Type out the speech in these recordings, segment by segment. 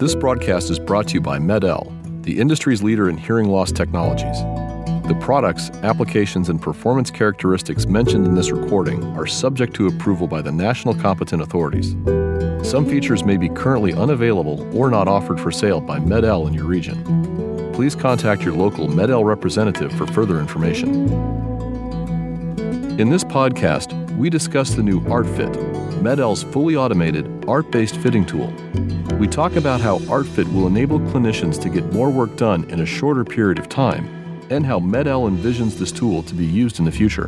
This broadcast is brought to you by MED-EL, the industry's leader in hearing loss technologies. The products, applications, and performance characteristics mentioned in this recording are subject to approval by the national competent authorities. Some features may be currently unavailable or not offered for sale by MED-EL in your region. Please contact your local MED-EL representative for further information. In this podcast, we discuss the new ArtFit, MED-EL's fully automated, art-based fitting tool. We talk about how ArtFit will enable clinicians to get more work done in a shorter period of time, and how MED-EL envisions this tool to be used in the future.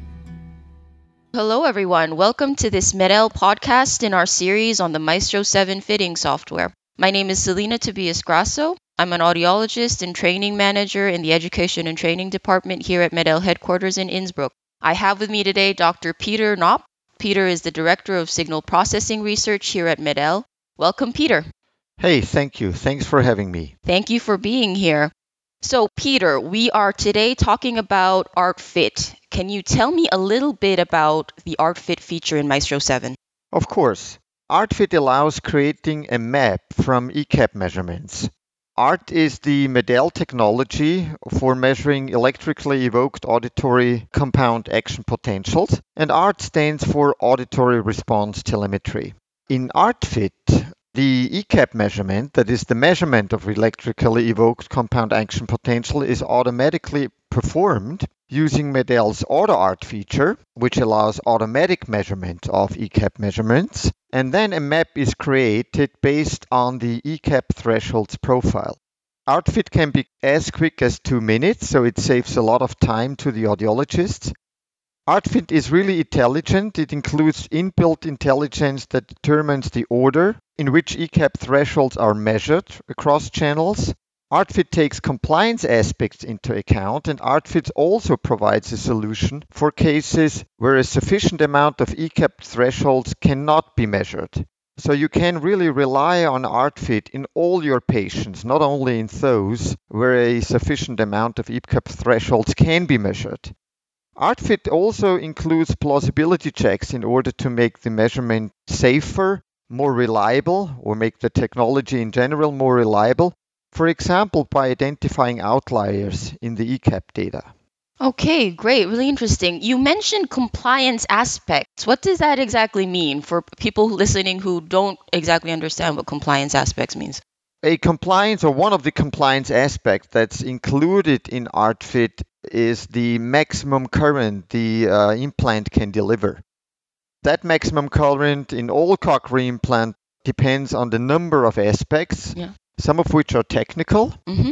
Hello, everyone. Welcome to this MED-EL podcast in our series on the Maestro 7 fitting software. My name is Selena Tobias Grasso. I'm an audiologist and training manager in the Education and Training Department here at MED-EL headquarters in Innsbruck. I have with me today Dr. Peter Knopp. Peter is the Director of Signal Processing Research here at MED-EL. Welcome, Peter. Hey, thank you. Thanks for having me. Thank you for being here. So, Peter, we are today talking about ArtFit. Can you tell me a little bit about the ArtFit feature in Maestro 7? Of course. ArtFit allows creating a map from ECAP measurements. ART is the MED-EL technology for measuring electrically evoked auditory compound action potentials, and ART stands for Auditory Response Telemetry. In ArtFit, the ECAP measurement, that is the measurement of electrically evoked compound action potential, is automatically performed using MED-EL's AutoArt feature, which allows automatic measurement of ECAP measurements, and then a map is created based on the ECAP thresholds profile. ArtFit can be as quick as 2 minutes, so it saves a lot of time to the audiologists. ArtFit is really intelligent. It includes inbuilt intelligence that determines the order in which ECAP thresholds are measured across channels. ArtFit takes compliance aspects into account, and ArtFit also provides a solution for cases where a sufficient amount of ECAP thresholds cannot be measured. So you can really rely on ArtFit in all your patients, not only in those where a sufficient amount of ECAP thresholds can be measured. ArtFit also includes plausibility checks in order to make the measurement safer, more reliable, or make the technology in general more reliable, for example, by identifying outliers in the ECAP data. Okay, great. Really interesting. You mentioned compliance aspects. What does that exactly mean for people listening who don't exactly understand what compliance aspects means? A compliance, or one of the compliance aspects that's included in ArtFit, is the maximum current the implant can deliver. That maximum current in all cochlear implant depends on the number of aspects, some of which are technical,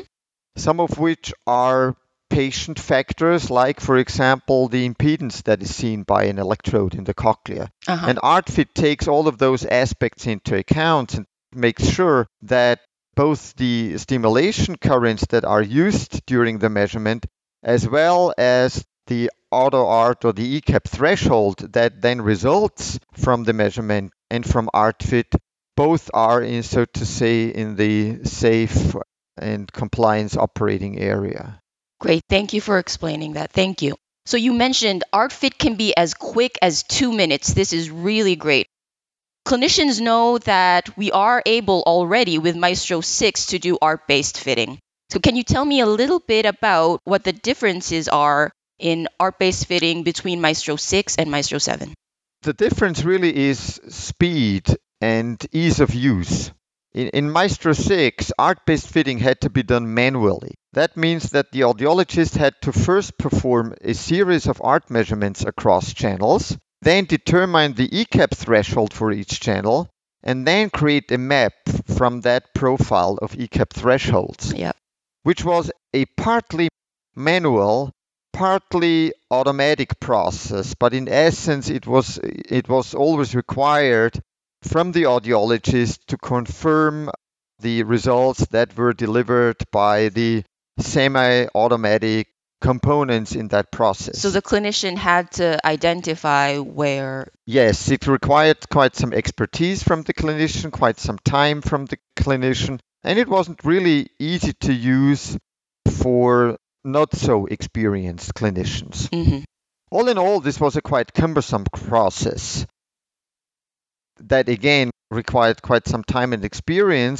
some of which are patient factors, like, for example, the impedance that is seen by an electrode in the cochlea. And ArtFit takes all of those aspects into account and makes sure that both the stimulation currents that are used during the measurement, as well as the AutoArt or the ECAP threshold that then results from the measurement and from ArtFit, both are in, so to say, in the safe and compliance operating area. Great. Thank you for explaining that. Thank you. So you mentioned ArtFit can be as quick as 2 minutes. This is really great. Clinicians know that we are able already with Maestro 6 to do art-based fitting. So can you tell me a little bit about what the differences are in art-based fitting between Maestro 6 and Maestro 7? The difference really is speed and ease of use. In Maestro 6, art-based fitting had to be done manually. That means that the audiologist had to first perform a series of art measurements across channels, then determine the ECAP threshold for each channel, and then create a map from that profile of ECAP thresholds, which was a partly manual, partly automatic process, but in essence it was always required from the audiologist to confirm the results that were delivered by the semi-automatic components in that process. So the clinician had to identify where... Yes, it required quite some expertise from the clinician, quite some time from the clinician, and it wasn't really easy to use for not so experienced clinicians. All in all, this was a quite cumbersome process that again required quite some time and experience,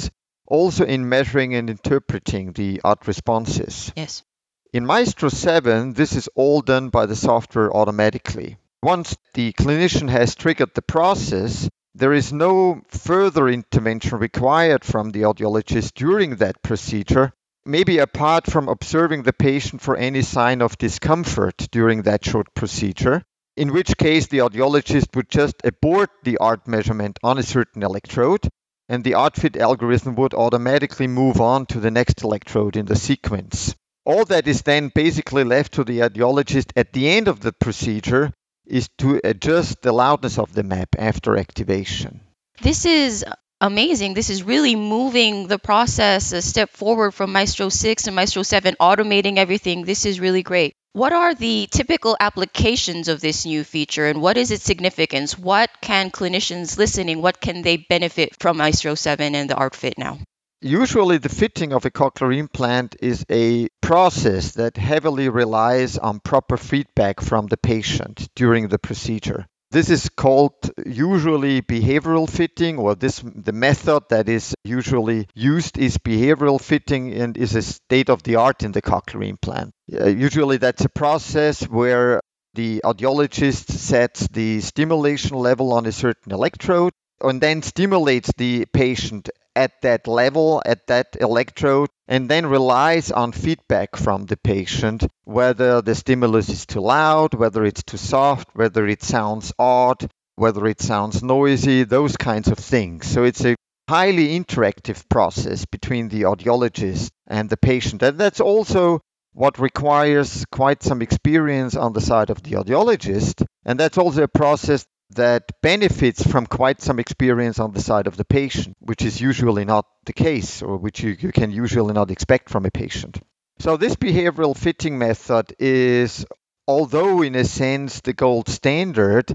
also in measuring and interpreting the ART responses. Yes. In Maestro 7, this is all done by the software automatically. Once the clinician has triggered the process, there is no further intervention required from the audiologist during that procedure, maybe apart from observing the patient for any sign of discomfort during that short procedure, in which case the audiologist would just abort the ART measurement on a certain electrode, and the ARTFit algorithm would automatically move on to the next electrode in the sequence. All that is then basically left to the audiologist at the end of the procedure is to adjust the loudness of the map after activation. This is amazing. This is really moving the process a step forward from Maestro 6 and Maestro 7, automating everything. This is really great. What are the typical applications of this new feature and what is its significance? What can clinicians listening, what can they benefit from Maestro 7 and the ARTFit now? Usually the fitting of a cochlear implant is a process that heavily relies on proper feedback from the patient during the procedure. This is called usually behavioral fitting, or the method that is usually used is behavioral fitting and is a state of the art in the cochlear implant. Usually that's a process where the audiologist sets the stimulation level on a certain electrode and then stimulates the patient at that level, at that electrode, and then relies on feedback from the patient, whether the stimulus is too loud, whether it's too soft, whether it sounds odd, whether it sounds noisy, those kinds of things. So it's a highly interactive process between the audiologist and the patient. And that's also what requires quite some experience on the side of the audiologist. And that's also a process that benefits from quite some experience on the side of the patient, which is usually not the case, or which you can usually not expect from a patient. So this behavioral fitting method is, although in a sense the gold standard,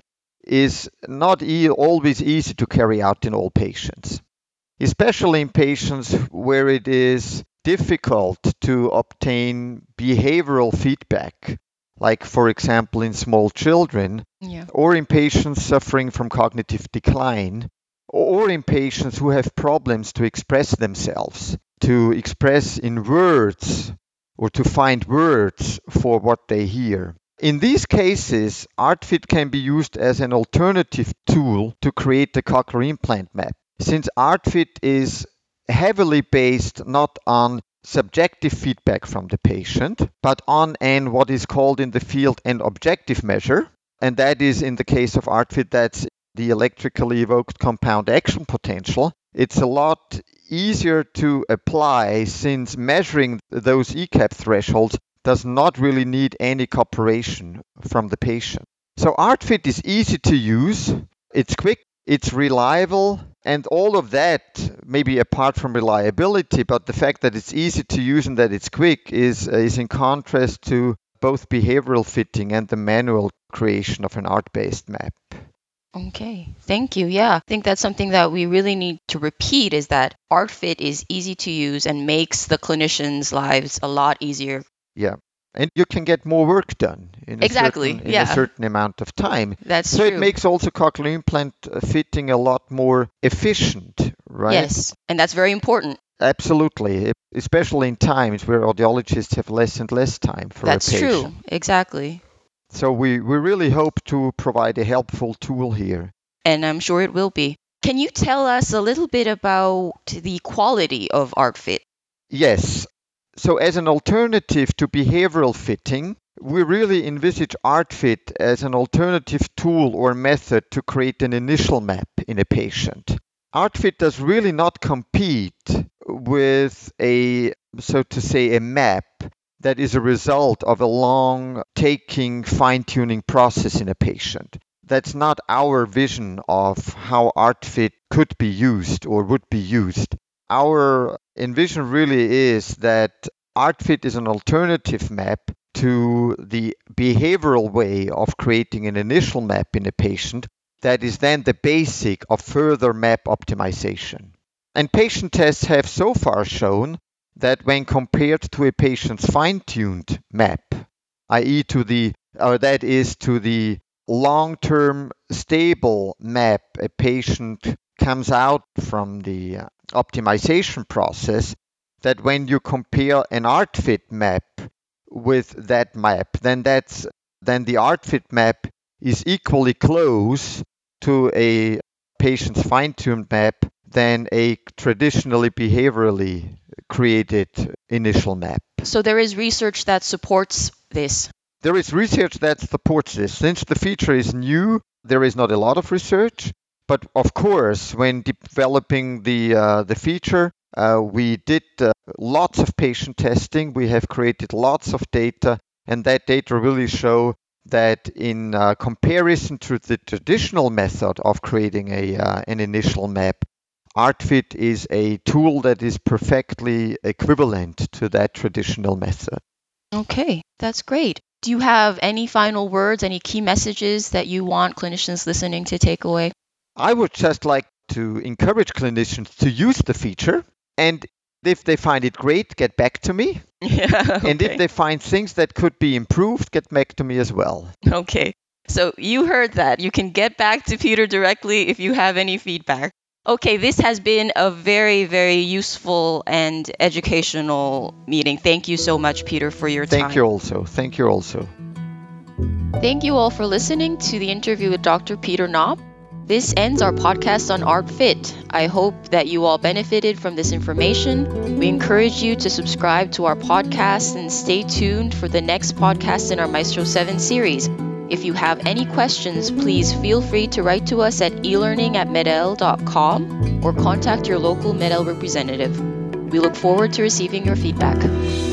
is not always easy to carry out in all patients, especially in patients where it is difficult to obtain behavioral feedback, like, for example, in small children, or in patients suffering from cognitive decline, or in patients who have problems to express themselves, to express in words, or to find words for what they hear. In these cases, ARTFit can be used as an alternative tool to create the cochlear implant map. Since ARTFit is heavily based not on subjective feedback from the patient, but on what is called in the field an objective measure. And that is, in the case of ARTFit, that's the electrically evoked compound action potential. It's a lot easier to apply since measuring those ECAP thresholds does not really need any cooperation from the patient. So ARTFit is easy to use, it's quick, it's reliable, and all of that, maybe apart from reliability, but the fact that it's easy to use and that it's quick is in contrast to both behavioral fitting and the manual creation of an ART-based map. Okay, thank you. Yeah, I think that's something that we really need to repeat, is that ARTFit is easy to use and makes the clinicians' lives a lot easier. Yeah. And you can get more work done in a certain amount of time. That's so true. It makes also cochlear implant fitting a lot more efficient, right? Yes, and that's very important. Absolutely, especially in times where audiologists have less and less time for a patient. That's true, exactly. So we really hope to provide a helpful tool here. And I'm sure it will be. Can you tell us a little bit about the quality of ARTFit? Yes. So as an alternative to behavioral fitting, we really envisage ARTFit as an alternative tool or method to create an initial map in a patient. ARTFit does really not compete with a map that is a result of a long taking fine-tuning process in a patient. That's not our vision of how ARTFit could be used or would be used. Our envision really is that ARTFit is an alternative map to the behavioral way of creating an initial map in a patient that is then the basic of further map optimization. And patient tests have so far shown that when compared to a patient's fine-tuned map, i.e. to the long-term stable map a patient comes out from the optimization process that when you compare an ArtFit map with that map, then the ArtFit map is equally close to a patient's fine-tuned map than a traditionally behaviorally created initial map. So there is research that supports this. There is research that supports this. Since the feature is new, there is not a lot of research. But of course, when developing the feature, we did lots of patient testing. We have created lots of data, and that data really show that in comparison to the traditional method of creating an initial map, ArtFit is a tool that is perfectly equivalent to that traditional method. Okay, that's great. Do you have any final words, any key messages that you want clinicians listening to take away? I would just like to encourage clinicians to use the feature, and if they find it great, get back to me. Yeah, okay. And if they find things that could be improved, get back to me as well. Okay, so you heard that. You can get back to Peter directly if you have any feedback. Okay, this has been a very, very useful and educational meeting. Thank you so much, Peter, for your time. Thank you also. Thank you also. Thank you all for listening to the interview with Dr. Peter Knopp. This ends our podcast on ArtFit. I hope that you all benefited from this information. We encourage you to subscribe to our podcast and stay tuned for the next podcast in our Maestro 7 series. If you have any questions, please feel free to write to us at elearning@medel.com or contact your local Medel representative. We look forward to receiving your feedback.